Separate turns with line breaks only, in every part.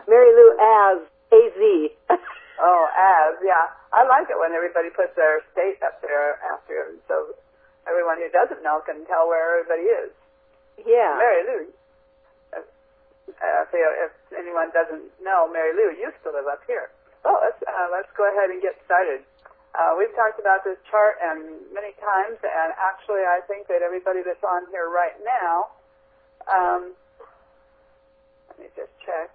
Mary Lou as AZ.
Oh, as, yeah. I like it when everybody puts their state up there after, so everyone who doesn't know can tell where everybody is.
Yeah.
Mary Lou. If anyone doesn't know, Mary Lou used to live up here. So let's go ahead and get started. We've talked about this chart many times, and actually I think that everybody that's on here right now, let me just check.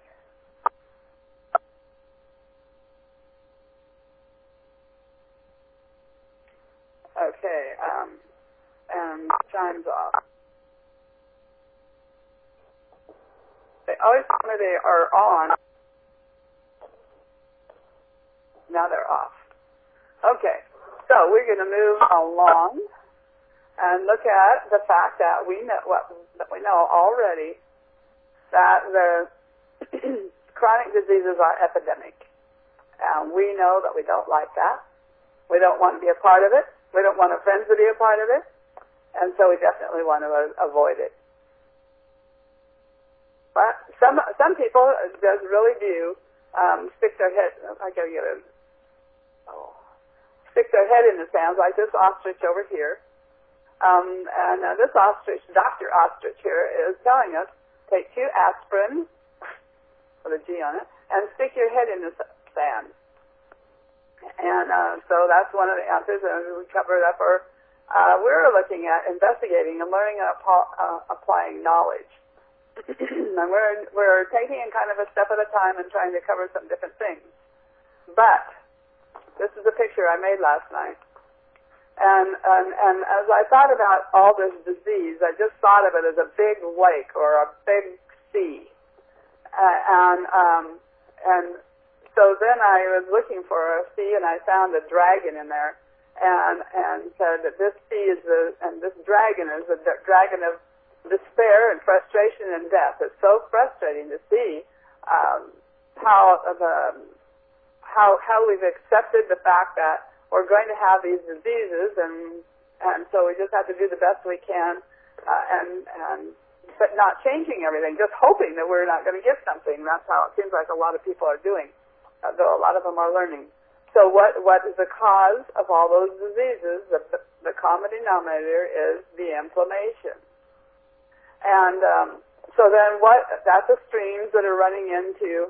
Okay, and chimes off. They always tell me they are on. Now they're off. Okay, so we're going to move along and look at the fact that we know already that the chronic diseases are epidemic. And we know that we don't like that. We don't want to be a part of it. We don't want our friends to be a part of it. And so we definitely want to avoid it. But some people just really do stick their head. Stick their head in the sand, like this ostrich over here. This ostrich, Dr. Ostrich here, is telling us take 2 aspirin with a G on it and stick your head in the sand. And so that's one of the answers, and we cover it up. Or we're looking at investigating and learning and applying knowledge. And we're taking it kind of a step at a time and trying to cover some different things. But this is a picture I made last night. And as I thought about all this disease, I just thought of it as a big lake or a big sea. And so then I was looking for a sea, and I found a dragon in there, and said that this sea is this dragon is the dragon of despair and frustration and death. It's so frustrating to see how we've accepted the fact that we're going to have these diseases, and so we just have to do the best we can, but not changing everything, just hoping that we're not going to get something. That's how it seems like a lot of people are doing, though a lot of them are learning. So what is the cause of all those diseases? The common denominator is the inflammation. And so then that's the streams that are running into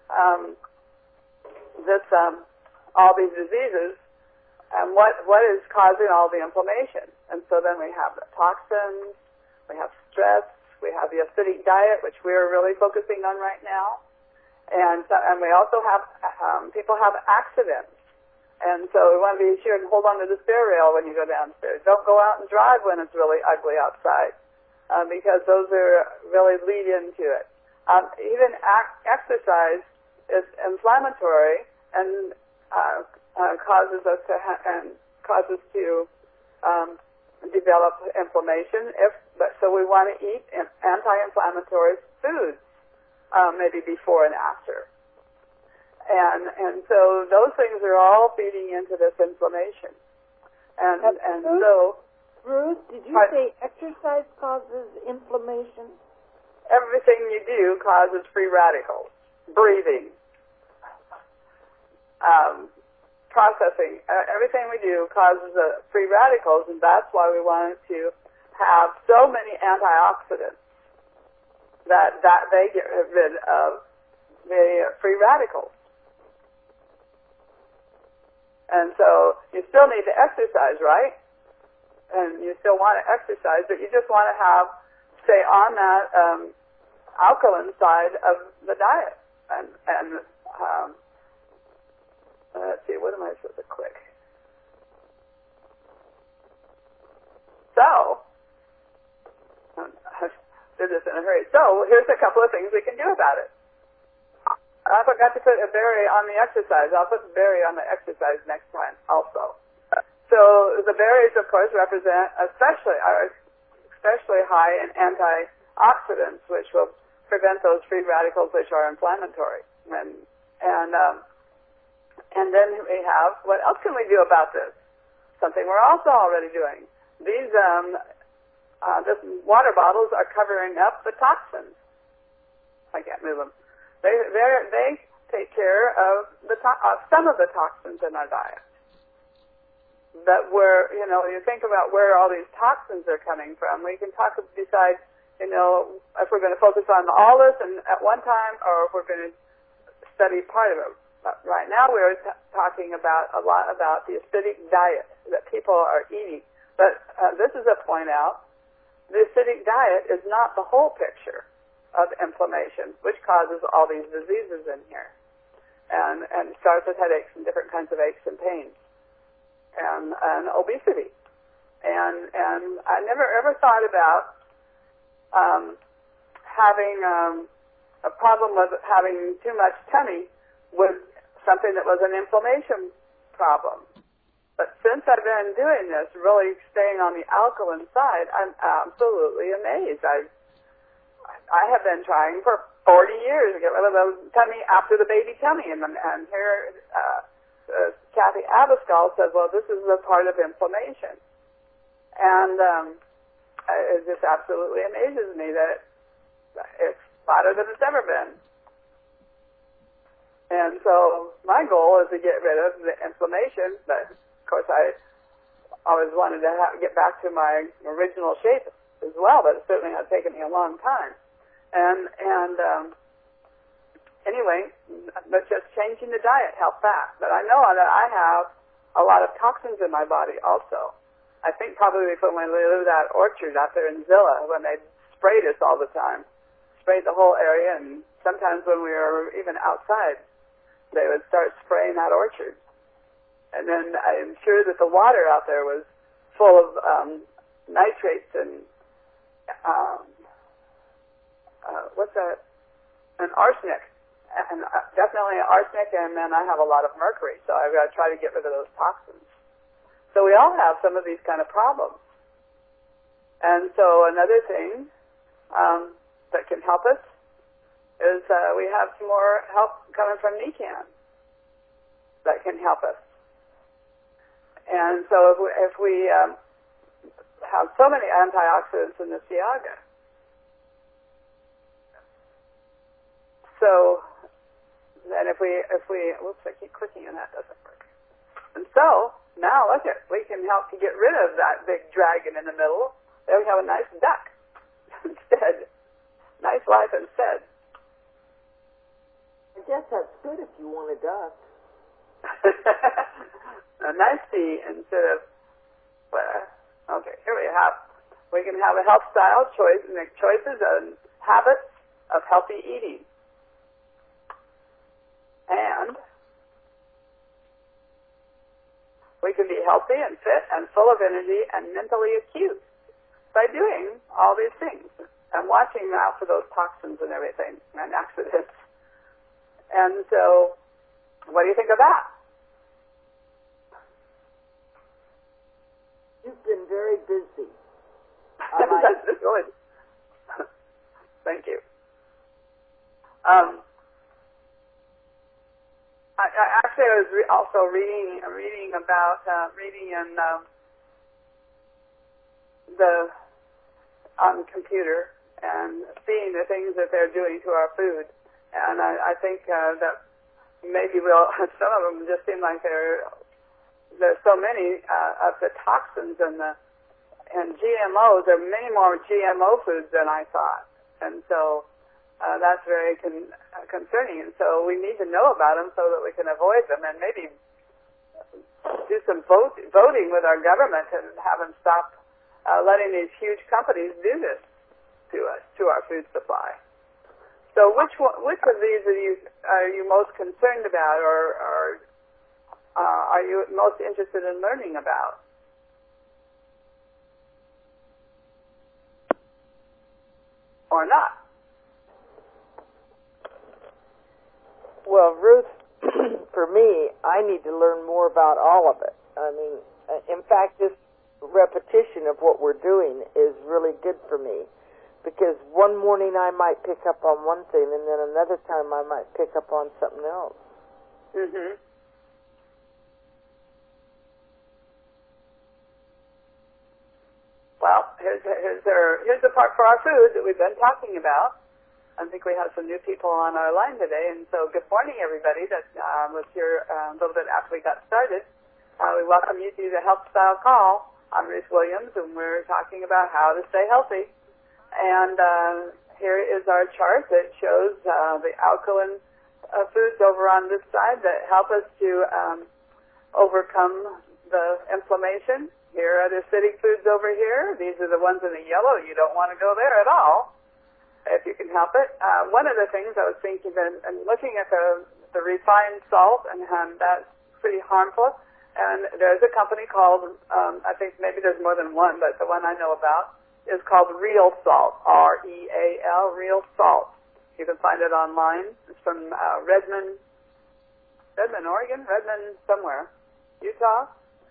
all these diseases, and what is causing all the inflammation. And so then we have the toxins, we have stress, we have the acidic diet, which we're really focusing on right now, and we also have people have accidents. And so we want to be sure and hold on to the stair rail when you go downstairs. Don't go out and drive when it's really ugly outside, because those really lead into it. Even exercise is inflammatory and causes us to develop inflammation. So we want to eat anti-inflammatory foods, maybe before and after. And so those things are all feeding into this inflammation. And so,
Ruth, did you say exercise causes inflammation?
Everything you do causes free radicals. Breathing, processing, everything we do causes free radicals, and that's why we wanted to have so many antioxidants that they get rid of the free radicals. And so you still need to exercise, right? And you still want to exercise, but you just want to stay on that alkaline side of the diet. And let's see, what am I supposed to click? So, I did this in a hurry. So, here's a couple of things we can do about it. I forgot to put a berry on the exercise. I'll put the berry on the exercise next time also. So, the berries, of course, represent especially high in antioxidants, which will prevent those free radicals which are inflammatory. And then we have, what else can we do about this? Something we're also already doing. These water bottles are covering up the toxins. I can't move them. They take care of some of the toxins in our diet. That you think about where all these toxins are coming from. We can decide, if we're going to focus on all this and at one time, or if we're going to study part of it. But right now, we're talking a lot about the acidic diet that people are eating. But this is a point out. The acidic diet is not the whole picture of inflammation, which causes all these diseases in here, and starts with headaches and different kinds of aches and pains. And obesity, and I never ever thought about having a problem with having too much tummy was something that was an inflammation problem. But since I've been doing this, really staying on the alkaline side, I'm absolutely amazed. I have been trying for 40 years to get rid of the tummy after the baby tummy, and here. Kathy Abascal said, well, this is a part of inflammation. And it just absolutely amazes me that it's hotter than it's ever been. And so my goal is to get rid of the inflammation, but of course I always wanted to get back to my original shape as well, but it certainly has taken me a long time. Anyway, but just changing the diet helped that. But I know that I have a lot of toxins in my body also. I think probably from when we lived that orchard out there in Zilla, when they sprayed us all the time, sprayed the whole area, and sometimes when we were even outside, they would start spraying that orchard. And then I'm sure that the water out there was full of nitrates and what's that? And arsenic. And definitely arsenic, and then I have a lot of mercury, so I've got to try to get rid of those toxins. So we all have some of these kind of problems. And so another thing that can help us is we have some more help coming from NECAN that can help us. And so if we have so many antioxidants in the Siaga, so then if we, whoops, I keep clicking and that doesn't work. And so, now look at, we can help to get rid of that big dragon in the middle. There we have a nice duck instead. Nice life instead.
I guess that's good if you want a duck.
A nice tea instead of, okay, here we can have a health style choice, make choices and habits of healthy eating. And we can be healthy and fit and full of energy and mentally acute by doing all these things and watching out for those toxins and everything and accidents. And so, what do you think of that?
You've been very busy.
That's really, thank you. I was also reading about on the computer and seeing the things that they're doing to our food, and I think that maybe some of them just seem like there's so many of the toxins and GMOs. There are many more GMO foods than I thought, and so. That's very concerning, and so we need to know about them so that we can avoid them, and maybe do some voting with our government and have them stop letting these huge companies do this to us, to our food supply. So, which of these are you most concerned about, or are you most interested in learning about? Or not?
Well, Ruth, for me, I need to learn more about all of it. I mean, in fact, this repetition of what we're doing is really good for me, because one morning I might pick up on one thing, and then another time I might pick up on something else.
Mm-hmm. Well, here's the part for our food that we've been talking about. I think we have some new people on our line today, and so good morning, everybody that was here a little bit after we got started. We welcome you to the Health Style Call. I'm Ruth Williams, and we're talking about how to stay healthy. And here is our chart that shows the alkaline foods over on this side that help us to overcome the inflammation. Here are the acidic foods over here. These are the ones in the yellow. You don't want to go there at all, if you can help it. One of the things I was thinking and looking at the refined salt, and that's pretty harmful. And there's a company called, I think maybe there's more than one, but the one I know about is called Real Salt, R-E-A-L, Real Salt. You can find it online. It's from Redmond, Oregon, Redmond somewhere, Utah.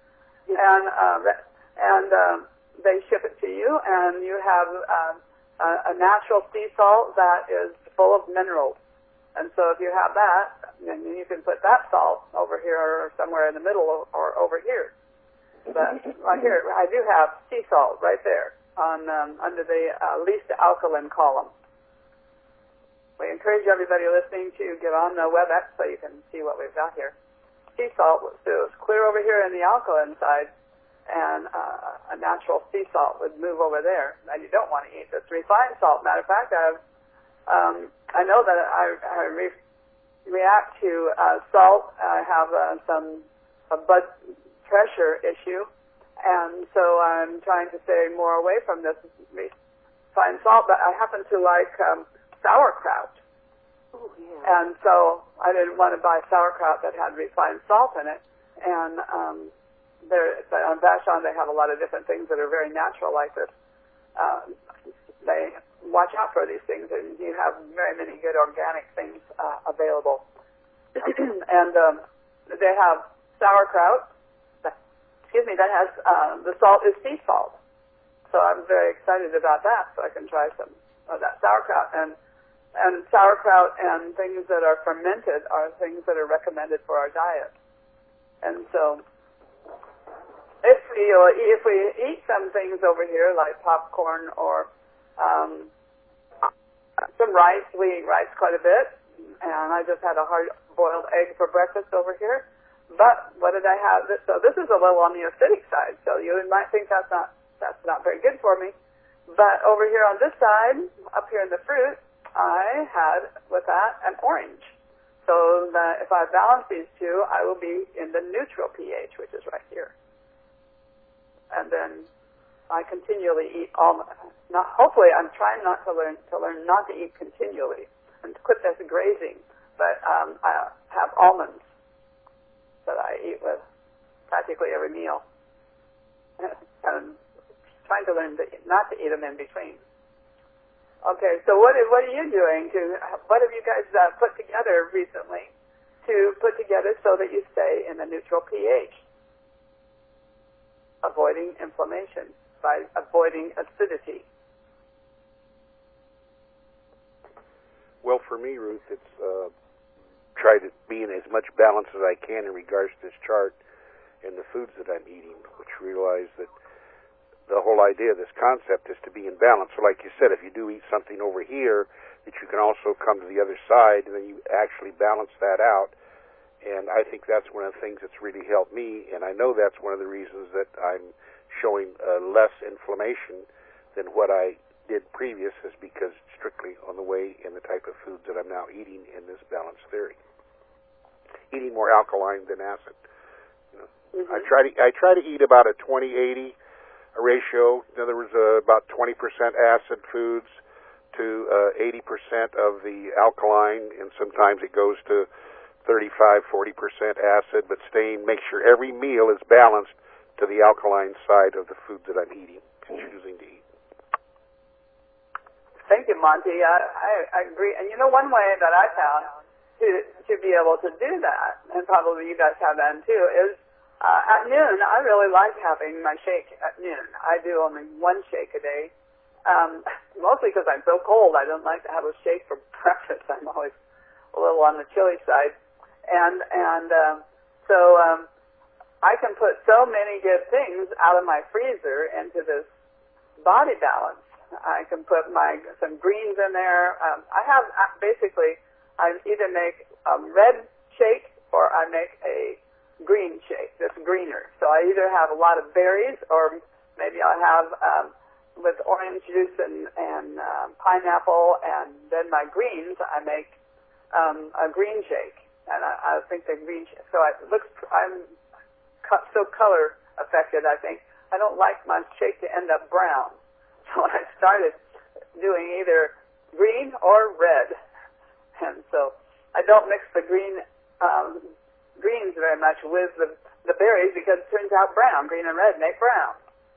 And they ship it to you, and you have a natural sea salt that is full of minerals. And so if you have that, then you can put that salt over here or somewhere in the middle or over here. But right here, I do have sea salt right there on under the least alkaline column. We encourage everybody listening to get on the WebEx so you can see what we've got here. Sea salt is clear over here in the alkaline side, and a natural sea salt would move over there. Now, you don't want to eat this refined salt. Matter of fact, I know that I react to salt. I have a blood pressure issue, and so I'm trying to stay more away from this refined salt. But I happen to like sauerkraut.
Oh, yeah.
And so I didn't want to buy sauerkraut that had refined salt in it. And on Vashon, they have a lot of different things that are very natural like this. They watch out for these things, and you have very many good organic things available. And they have sauerkraut. That has the salt is sea salt. So I'm very excited about that. So I can try some of that sauerkraut. And sauerkraut and things that are fermented are things that are recommended for our diet. And so if we eat some things over here like popcorn or some rice, we eat rice quite a bit. And I just had a hard-boiled egg for breakfast over here. But what did I have? So this is a little on the acidic side. So you might think that's not very good for me. But over here on this side, up here in the fruit, I had with that an orange. So that if I balance these two, I will be in the neutral pH, which is right here. And then I continually eat almonds. Now, hopefully, I'm trying not to learn not to eat continually and to quit this grazing. But I have almonds that I eat with practically every meal. And I'm trying to learn not to eat them in between. Okay, so what are you doing what have you guys put together recently to put together so that you stay in the neutral pH? Avoiding inflammation by avoiding acidity.
Well, for me, Ruth, it's try to be in as much balance as I can in regards to this chart and the foods that I'm eating, which realize that the whole idea of this concept is to be in balance. So like you said, if you do eat something over here, that you can also come to the other side, and then you actually balance that out. And I think that's one of the things that's really helped me, and I know that's one of the reasons that I'm showing less inflammation than what I did previous, is because strictly on the way and the type of foods that I'm now eating in this balance theory. Eating more alkaline than acid. You know, I try to eat about a 20-80 ratio. In other words, about 20% acid foods to 80% of the alkaline, and sometimes it goes to 35-40% acid, but make sure every meal is balanced to the alkaline side of the food that I'm eating and choosing to eat.
Thank you, Monty. I agree. And you know, one way that I found to be able to do that, and probably you guys have that too, is at noon. I really like having my shake at noon. I do only one shake a day, mostly because I'm so cold. I don't like to have a shake for breakfast. I'm always a little on the chilly side. So I can put so many good things out of my freezer into this body balance I can put some greens in there. I have basically, I either make a red shake or I make a green shake that's greener. So I either have a lot of berries or maybe I'll have with orange juice and pineapple, and then my greens I make a green shake. And I think the green shake, so it looks, I'm so color affected, I think. I don't like my shake to end up brown. So I started doing either green or red. And so I don't mix the greens very much with the berries because it turns out brown. Green and red make brown.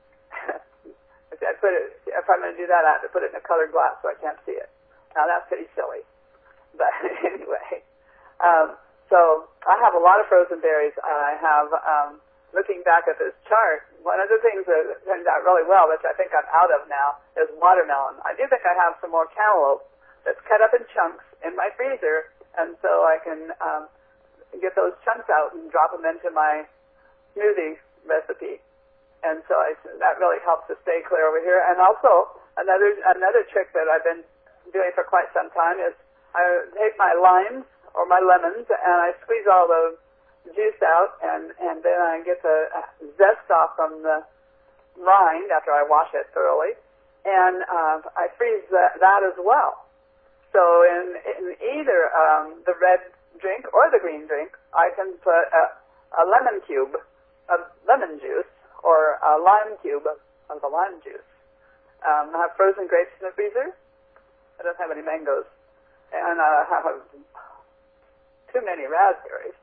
If I'm going to do that, I have to put it in a colored glass so I can't see it. Now that's pretty silly. But anyway, so I have a lot of frozen berries. I have, looking back at this chart, one of the things that turned out really well, which I think I'm out of now, is watermelon. I do think I have some more cantaloupe that's cut up in chunks in my freezer, and so I can get those chunks out and drop them into my smoothie recipe. And so that really helps to stay clear over here. And also, another trick that I've been doing for quite some time is I take my limes or my lemons and I squeeze all the juice out, and then I get the zest off from the rind after I wash it thoroughly, and I freeze that as well. So in either the red drink or the green drink, I can put a lemon cube of lemon juice or a lime cube of the lime juice. I have frozen grapes in the freezer. I don't have any mangoes, and I have too many raspberries.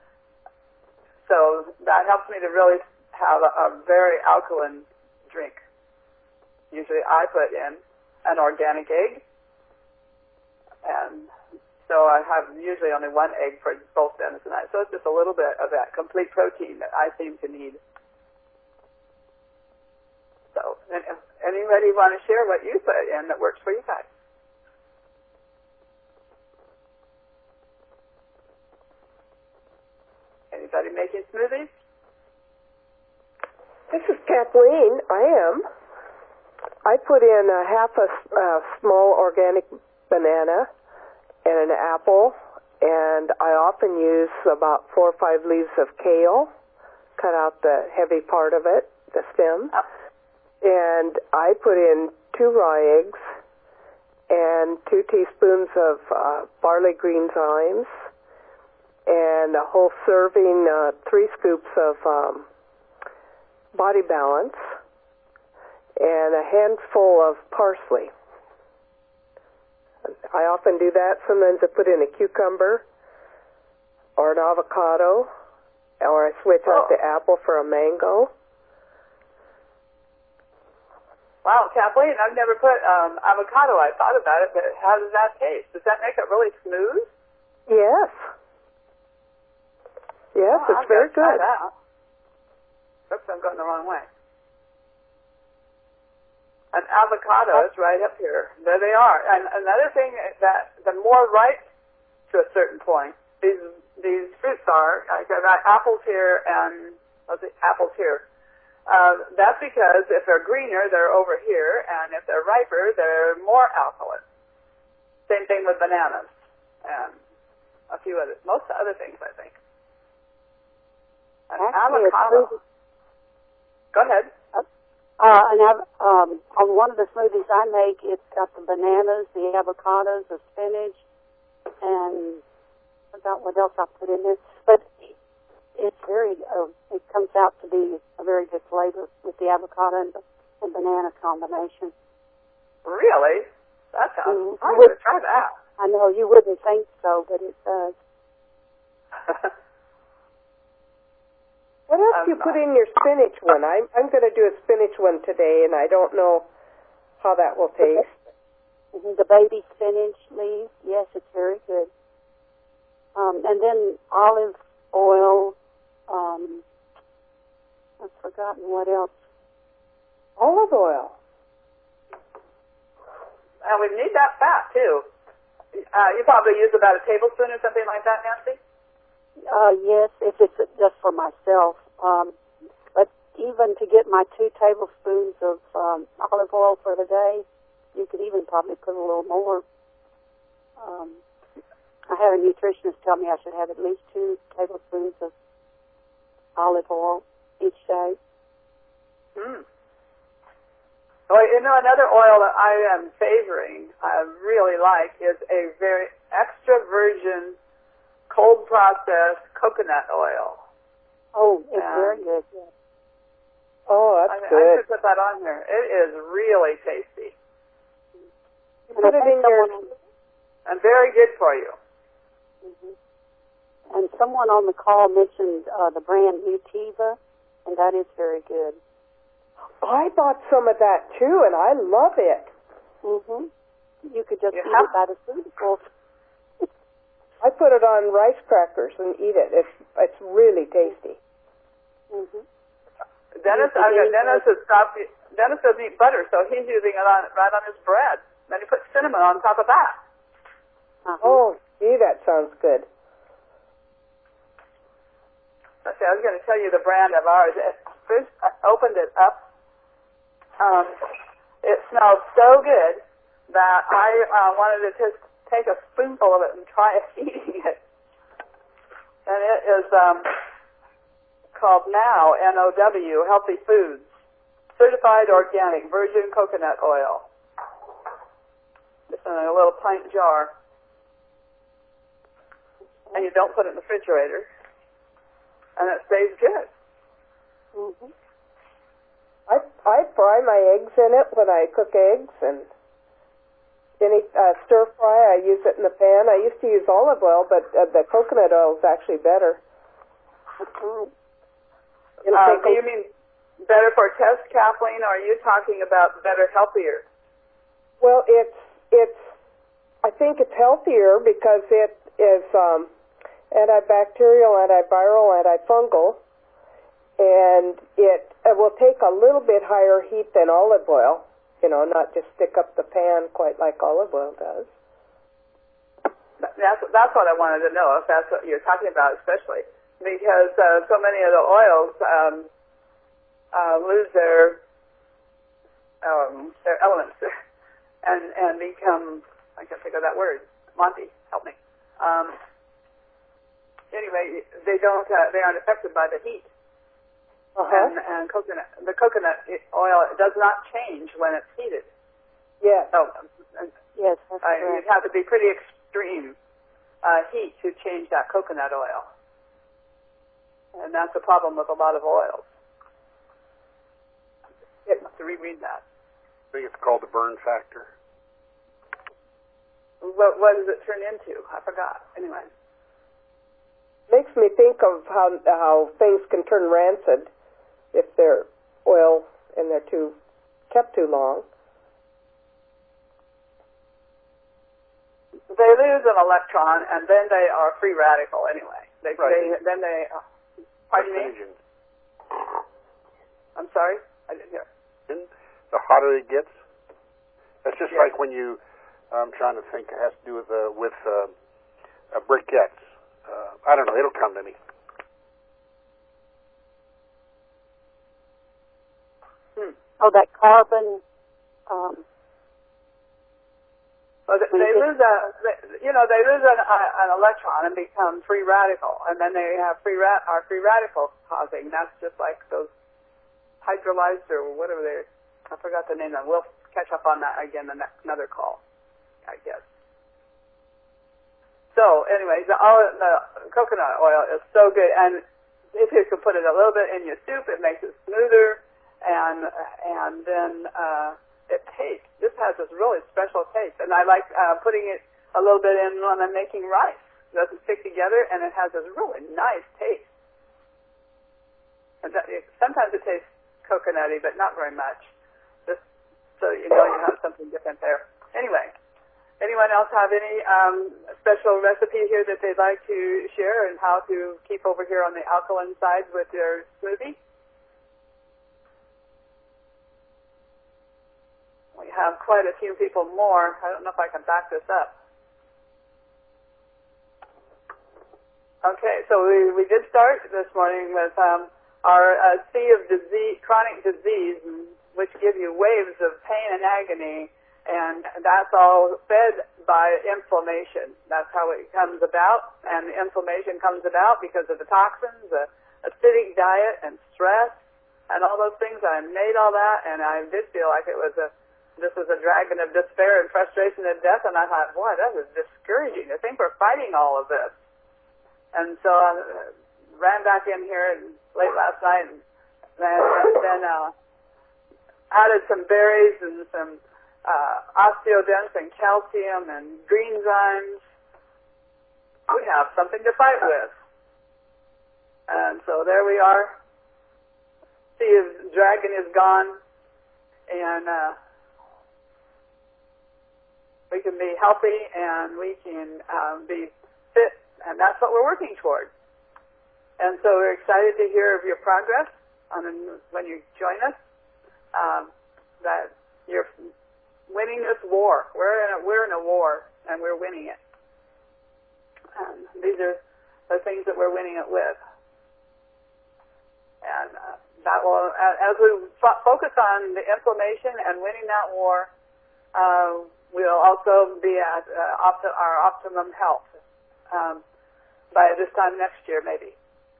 So that helps me to really have a very alkaline drink. Usually I put in an organic egg, and so I have usually only one egg for both Dennis and I. So it's just a little bit of that complete protein that I seem to need. So, anybody want to share what you put in that works for you guys? Anybody making smoothies?
This is Kathleen. I am. I put in a half a small organic banana and an apple, and I often use about 4 or 5 leaves of kale, cut out the heavy part of it, the stem.
Oh.
And I put in 2 raw eggs and 2 teaspoons of barley greens, and a whole serving, 3 scoops of Body Balance, and a handful of parsley. I often do that. Sometimes I put in a cucumber or an avocado, or I switch out the apple for a mango.
Wow, Kathleen, I've never put avocado. I thought about it, but how does that taste? Does that make it really smooth?
Yes. Yes, it's very good.
Try that. Oops, I'm going the wrong way. An avocado is right up here. There they are. And another thing is that the more ripe to a certain point, these fruits are, I've got apples here and apples here. That's because if they're greener, they're over here, and if they're riper, they're more alkaline. Same thing with bananas and a few other, most other things, I think. An avocado. Go ahead.
On one of the smoothies I make, it's got the bananas, the avocados, the spinach, and I forgot what else I put in there. But it's very, it comes out to be a very good flavor with the avocado and banana combination.
Really? That sounds, I would try that.
I know, you wouldn't think so, but it does.
What else do you put in your spinach one? I'm going to do a spinach one today, and I don't know how that will taste.
The baby spinach leaves, yes, it's very good. And then olive oil. I've forgotten what else.
Olive oil.
And we need that fat, too. You probably use about a tablespoon or something like that, Nancy?
Yes, if it's just for myself. But even to get my 2 tablespoons of olive oil for the day, You could even probably put a little more. I had a nutritionist tell me I should have at least 2 tablespoons of olive oil each day.
Well, another oil that I am favoring, I really like, is a very extra virgin, cold processed coconut oil.
Oh, it's very good. Yeah.
Oh, that's
I
good.
should put that on here. It is really tasty.
You put it in your...
And very good for you.
And someone on the call mentioned the brand Nutiva, and that is very good.
I bought some of that too, and I love it.
You could just eat it by the spoonful.
I put it on rice crackers and eat it. It's really tasty.
Dennis doesn't eat butter, so he's using it right on his bread. Then he puts cinnamon on top of that.
Oh, gee, that sounds good.
Let's see, I was going to tell you the brand of ours. First, I opened it up. It smelled so good that I wanted to just take a spoonful of it and try eating it. And it is called Now, N-O-W, Healthy Foods, Certified Organic Virgin Coconut Oil. Just in a little pint jar. And you don't put it in the refrigerator. And it stays good.
I fry my eggs in it when I cook eggs, and any stir fry, I use it in the pan. I used to use olive oil, but the coconut oil is actually better.
Do you mean better for test, Kathleen, or are you talking about better, healthier?
Well, I think it's healthier because it is antibacterial, antiviral, antifungal, and it will take a little bit higher heat than olive oil, not just stick up the pan quite like olive oil does.
That's what I wanted to know, if that's what you're talking about, especially because so many of the oils lose their elements and become, I can't think of that word. Monty, help me. Anyway, they aren't affected by the heat. And the coconut oil does not change when it's heated.
Yes.
So,
yes, that's correct.
You'd have to be pretty extreme heat to change that coconut oil. And that's the problem with a lot of oils. You have to reread that.
I think it's called the burn factor.
What does it turn into? I forgot. Anyway.
Makes me think of how things can turn rancid if they're oil and they're kept too long.
They lose an electron, and then they are free radical anyway. Pardon me? I'm sorry? I didn't hear.
The hotter it gets, that's just like when you, I'm trying to think, it has to do with briquettes. I don't know, it'll come to me.
Oh, that carbon.
They lose an electron and become free radical, and then they have free radical causing. That's just like those hydrolyzed or whatever they. I forgot the name of them. We'll catch up on that again in another call, I guess. So, anyways, the coconut oil is so good, and if you could put it a little bit in your soup, it makes it smoother, and then it tastes. This has this really special taste, and I like putting it a little bit in when I'm making rice. It doesn't stick together, and it has this really nice taste. And sometimes it tastes coconutty, but not very much. Just so you know you have something different there. Anyway. Anyone else have any special recipe here that they'd like to share and how to keep over here on the alkaline side with their smoothie? We have quite a few people more. I don't know if I can back this up. Okay, so we did start this morning with our sea of disease, chronic disease, which give you waves of pain and agony And that's all fed by inflammation. That's how it comes about. And the inflammation comes about because of the toxins, the acidic diet, and stress, and all those things. I made all that, and I did feel like this was a dragon of despair and frustration and death. And I thought, boy, that is discouraging to think we're fighting all of this. And so I ran back in here late last night and then added some berries and some osteodense and calcium and greenzymes. We have something to fight with. And so there we are. See, his dragon is gone, and we can be healthy and we can be fit, and that's what we're working toward. And so we're excited to hear of your progress when you join us, that you're winning this war. We're in a war, and we're winning it. And these are the things that we're winning it with. And that will, as we focus on the inflammation and winning that war, we'll also be at our optimum health by this time next year, maybe.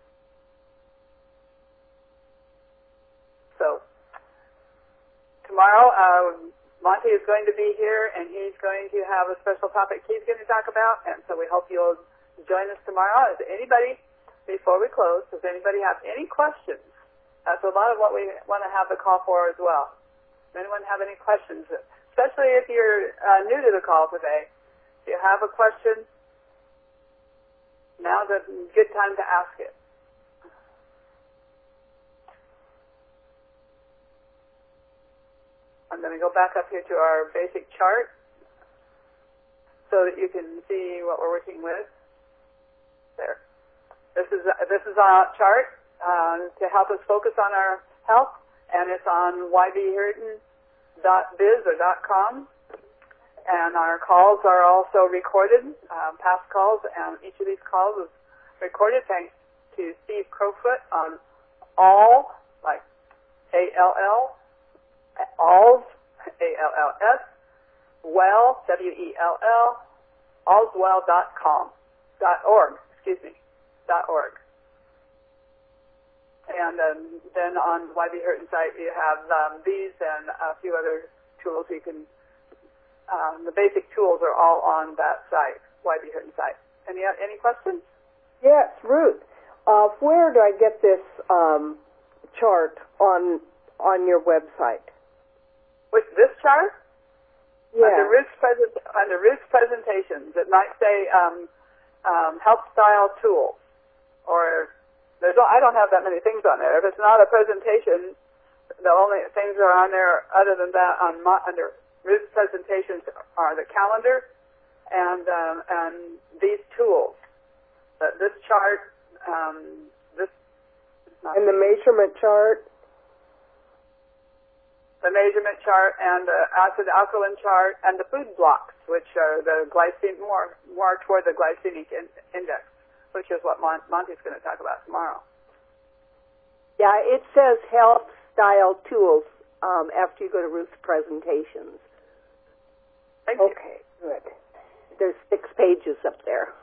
So tomorrow, Monty is going to be here, and he's going to have a special topic he's going to talk about, and so we hope you'll join us tomorrow. Is anybody, before we close, does anybody have any questions? That's a lot of what we want to have the call for as well. Does anyone have any questions? Especially if you're new to the call today. If you have a question, now's a good time to ask it. I'm going to go back up here to our basic chart so that you can see what we're working with. There. This is our chart to help us focus on our health, and it's on ybhirden.biz or .com. And our calls are also recorded, past calls, and each of these calls is recorded thanks to Steve Crowfoot on all, like ALL, Alls, ALLS, well, WELL, allswell.com, .org. And then on YB Hurton site you have these and a few other tools you can, the basic tools are all on that site, YB Hurton site. Any questions?
Yes, Ruth. Where do I get this chart on your website?
With this chart?
Yeah.
Under Ruth's presentations, it might say health style tools, or I don't have that many things on there. If it's not a presentation, the only things that are on there other than that under Ruth's presentations are the calendar and these tools. This chart, and
the measurement chart.
The measurement chart and the acid alkaline chart and the food blocks, which are the more toward the glycemic index, which is what Monty's going to talk about tomorrow.
Yeah, it says health style tools after you go to Ruth's presentations.
Thank you.
Okay, good. There's 6 pages up there.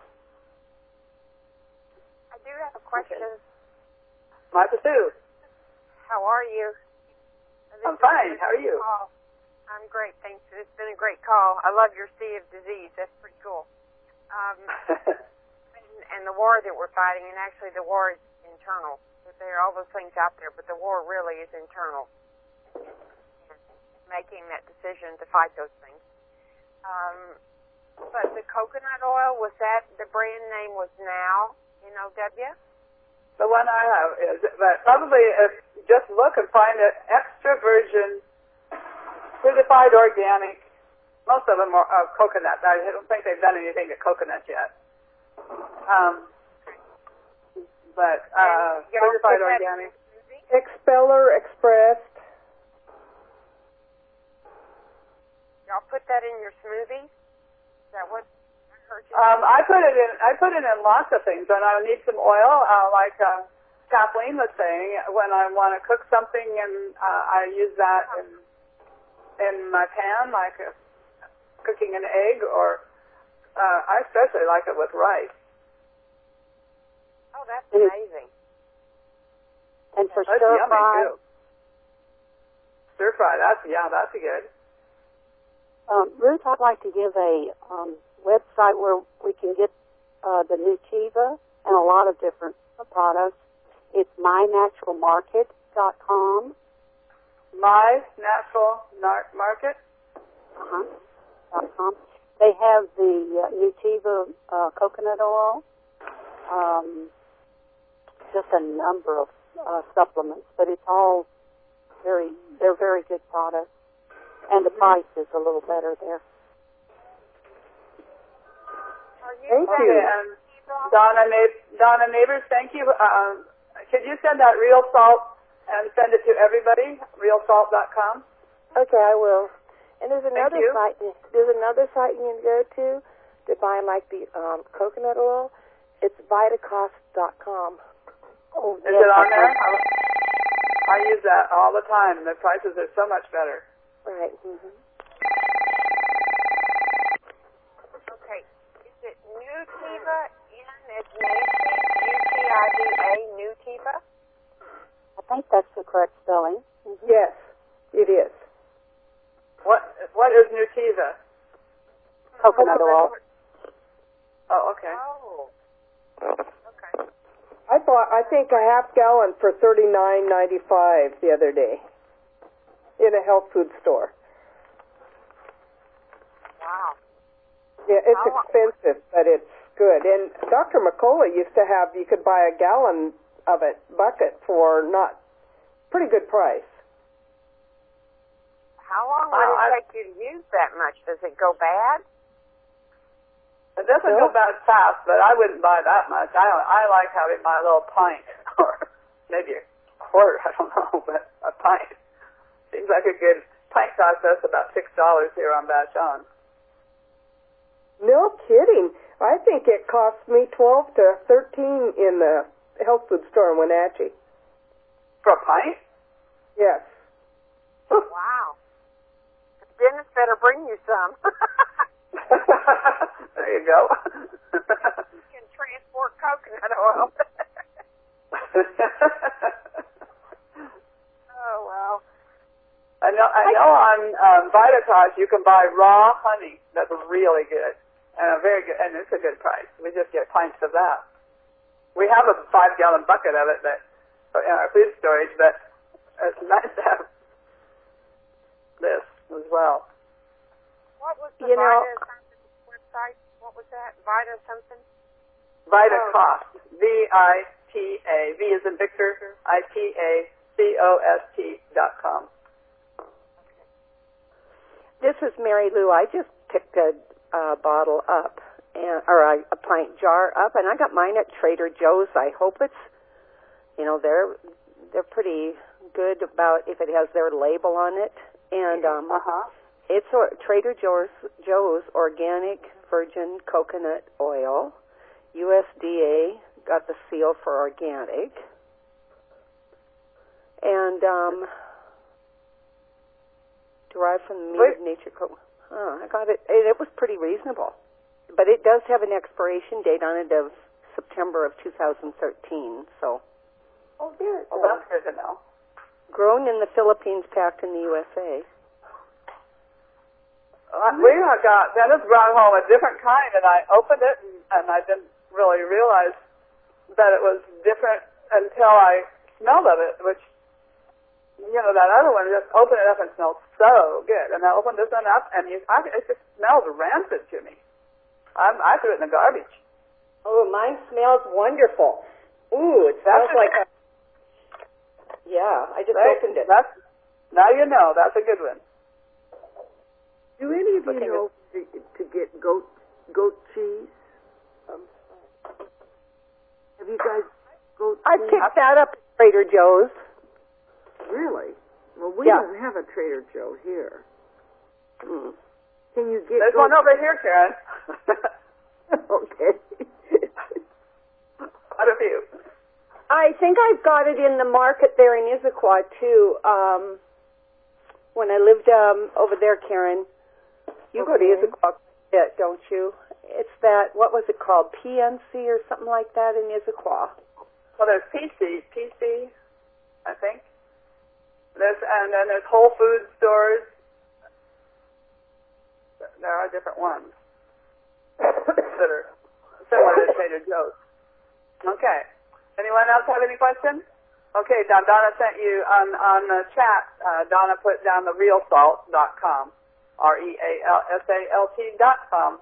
I do have a question.
Martha Sue.
How are you?
I'm fine. How are you?
I'm great, thanks. It's been a great call. I love your Sea of Disease. That's pretty cool. And the war that we're fighting, and actually the war is internal. There are all those things out there, but the war really is internal. Making that decision to fight those things. But the coconut oil, was that, the brand name was Now, N-O-W?
The one I have is, but probably just look and find it extra virgin, certified organic. Most of them are coconut. I don't think they've done anything to coconut yet. But certified organic.
Expeller Expressed.
Y'all put that in your smoothie? Is that what I heard you
I put it in lots of things. When I need some oil, like Kathleen was saying, when I want to cook something, and I use that in my pan, like cooking an egg, or I especially like it with rice.
Oh, that's amazing.
And for
That's
stir
yummy
fry,
too. Stir fry, that's good.
Ruth, I'd like to give a website where we can get the Nutiva and a lot of different products. It's mynaturalmarket.com.
My Natural Market?
.com. They have the Nutiva coconut oil, just a number of supplements, but it's all they're very good products. And the price is a little better there.
Thank
Okay,
you.
and Donna Neighbors, thank you. Could you send that real salt and send it to everybody? Realsalt.com.
Okay, I will. And there's another
you.
site. There's another site you can go to buy like the coconut oil. It's Vitacost.com.
Oh,
Is it on there? I use that all the time. The prices are so much better.
Right. Mm-hmm.
Okay. Is it Nutiva? N as Nancy, U-T-I-V-A, Nutiva?
I think that's the correct spelling.
Mm-hmm. Yes, it is.
What is Nutiva?
Coconut oil.
Oh, okay.
Oh. Okay.
I think a half gallon for $39.95 the other day in a health food store.
Wow.
Yeah, it's expensive, but it's good. And Dr. McCullough used to have, you could buy a gallon of it, bucket, for not pretty good price.
How long would it take you to use that much? Does it go bad?
It doesn't go bad fast, but I wouldn't buy that much. I like having my little pint, or maybe a quart, I don't know, but a pint. Seems like a good pint costs us about $6 here on Vashon.
No kidding. I think it cost me $12 to $13 in the health food store in Wenatchee.
For a pint?
Yes.
Wow. Dennis better bring you some.
There you go.
You can transport coconut oil. Oh, well.
I know on Vitacost you can buy raw honey. That's really good. And and it's a good price. We just get pints of that. We have a 5-gallon bucket of it in our food storage, but it's nice to have this as well.
What was the Vita website? What was that? Vita something?
Vitacost. V-I-T-A. V is in Victor. I-T-A-C-O-S-T.com.
This is Mary Lou. I just picked a bottle up, or a pint jar up, and I got mine at Trader Joe's. I hope it's, they're pretty good about if it has their label on it. And it's Trader Joe's organic virgin coconut oil. USDA got the seal for organic. And derived from the meat of nature coconut. I got it. It was pretty reasonable. But it does have an expiration date on it of September of 2013. So.
Oh, there. Oh, that's good to know.
Grown in the Philippines, packed in the USA.
We got Dennis brought home a different kind, and I opened it, and I didn't really realize that it was different until I smelled of it, which, that other one, just opened it up and smelled so good. And I opened this one up, and it just smells rancid to me. I threw it in the garbage.
Oh, mine smells wonderful. Ooh, it smells like a... Yeah, I just opened it.
Now you know. That's a good one.
Do any of you know to get goat cheese? Have you guys goat cheese?
I picked that up at Trader Joe's.
Really? Well, we don't have a Trader Joe here.
Mm.
Can you get?
There's one over here, Karen.
Okay.
Quite a few.
I think I've got it in the market there in Issaquah too. When I lived over there, Karen, You go to Issaquah, don't you? It's that, what was it called, PNC or something like that in Issaquah?
Well, there's PC, I think. And then there's Whole Foods stores. There are different ones that are similar to Trader Joe's. Okay. Anyone else have any questions? Okay, Donna sent you on the chat. Donna put down the realsalt.com, REALSALT.com.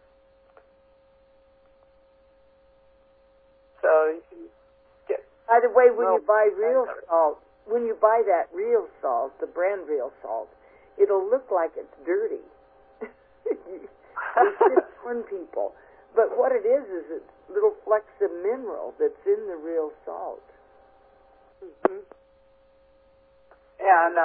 So you can get.
By the way, when you buy real salt, when you buy that real salt, the brand real salt, it'll look like it's dirty. It's just warn people. But what it is it's little flecks of mineral that's in the real salt.
Mm-hmm. And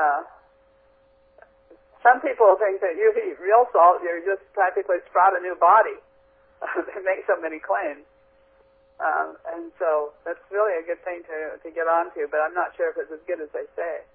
some people think that you eat real salt, you're just practically sprout a new body. They make so many claims. And so that's really a good thing to get onto, but I'm not sure if it's as good as they say.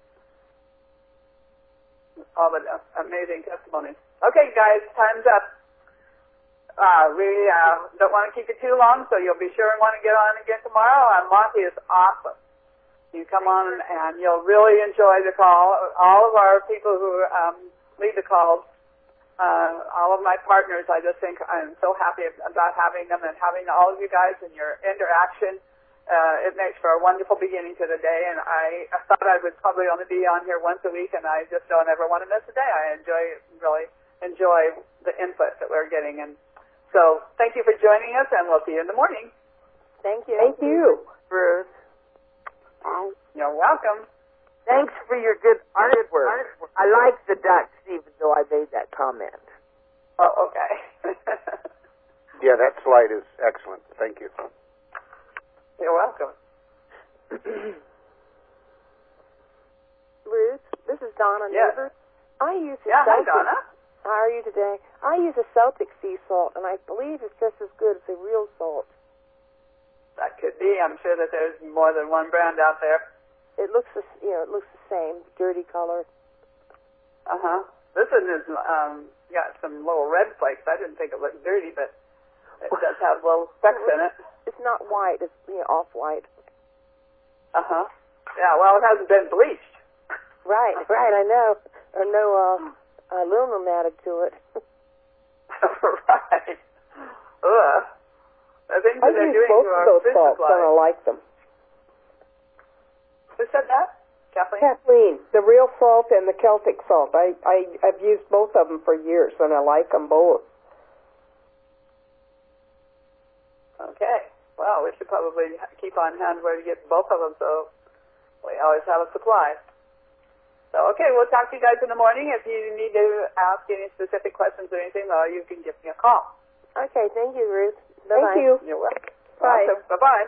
All the amazing testimonies. Okay, guys, time's up. We don't want to keep you too long, so you'll be sure and want to get on again tomorrow. Monty is awesome. You come on and you'll really enjoy the call. All of our people who lead the calls, all of my partners, I just think I'm so happy about having them and having all of you guys and your interaction. It makes for a wonderful beginning to the day, and I thought I would probably only be on here once a week, and I just don't ever want to miss a day. I really enjoy the input that we're getting, and so thank you for joining us, and we'll see you in the morning.
Thank you.
Thank you, Ruth.
You're welcome.
Thanks for your good artwork. I like the ducks, even though I made that comment.
Oh, okay.
Yeah, that slide is excellent. Thank you.
You're welcome.
Ruth, this is Donna
Yes.
Neighbor. I use a
Yeah, hi,
Celtic.
Donna.
How are you today? I use a Celtic sea salt, and I believe it's just as good as a real salt.
That could be. I'm sure that there's more than one brand out there.
It looks, it looks the same, dirty color.
This one is got some little red flakes. I didn't think it looked dirty, but it does have little specks in it.
It's not white. It's off-white.
Yeah. Well, it hasn't been bleached.
Right. I know. Or no aluminum added to it.
Right. Ugh. The things that
I
they're
use
doing
both
to
of
our
those
food
salts,
supply.
and I like them.
Who said that? Kathleen?
Kathleen, the real salt and the Celtic salt. I've used both of them for years, and I like them both.
Okay. Well, we should probably keep on hand where to get both of them, so we always have a supply. So, okay, we'll talk to you guys in the morning. If you need to ask any specific questions or anything, you can give me a call.
Okay, thank you, Ruth.
Thank you.
You're welcome.
Bye.
Awesome. Bye-bye.